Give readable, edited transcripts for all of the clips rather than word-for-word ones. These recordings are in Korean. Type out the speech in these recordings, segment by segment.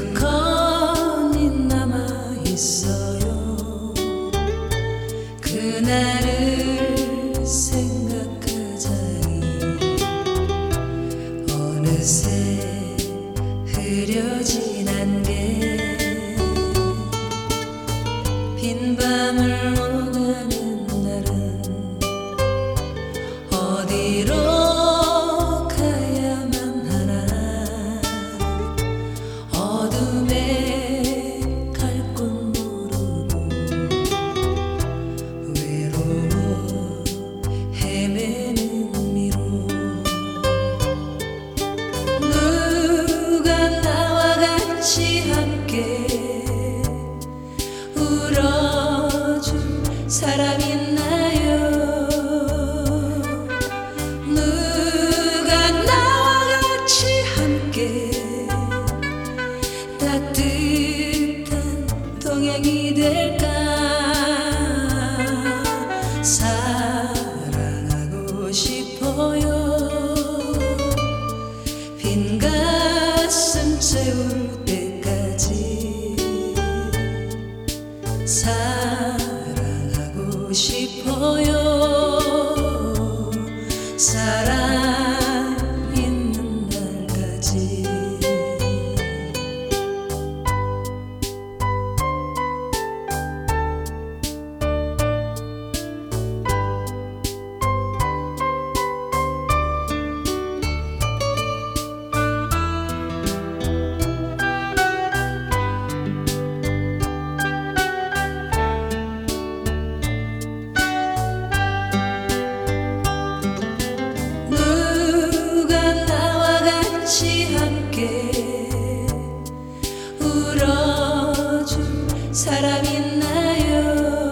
수두커니 남아있어요. 그날을 생각하자니 어느새 흐려진 안개 빈 밤을 오가는 날은 어디로 가야만 하나. 어둠에 갈 곳 모르고 외로워 헤매는 미로. 누가 나와 같이 함께 울어줄 사람 있나요? 누가 나와 같이 함께 따뜻한 동행이 될까? 사랑하고 싶어요. 빈 가슴 채울 때까지 사랑하고 싶어요. 사랑 있는 날까지. 누가 나와 같이 함께 울어줄 사람 있나요?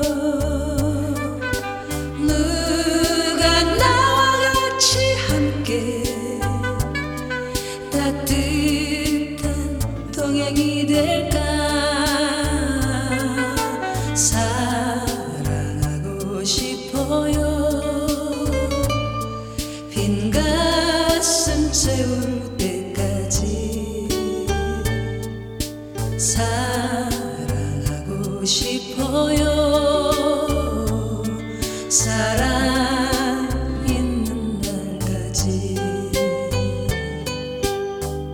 누가 나와 같이 함께 따뜻한 동행이 될까? 사랑하고 싶어요. 빈 가슴 채울 때까지 사랑하고 싶어요. 사랑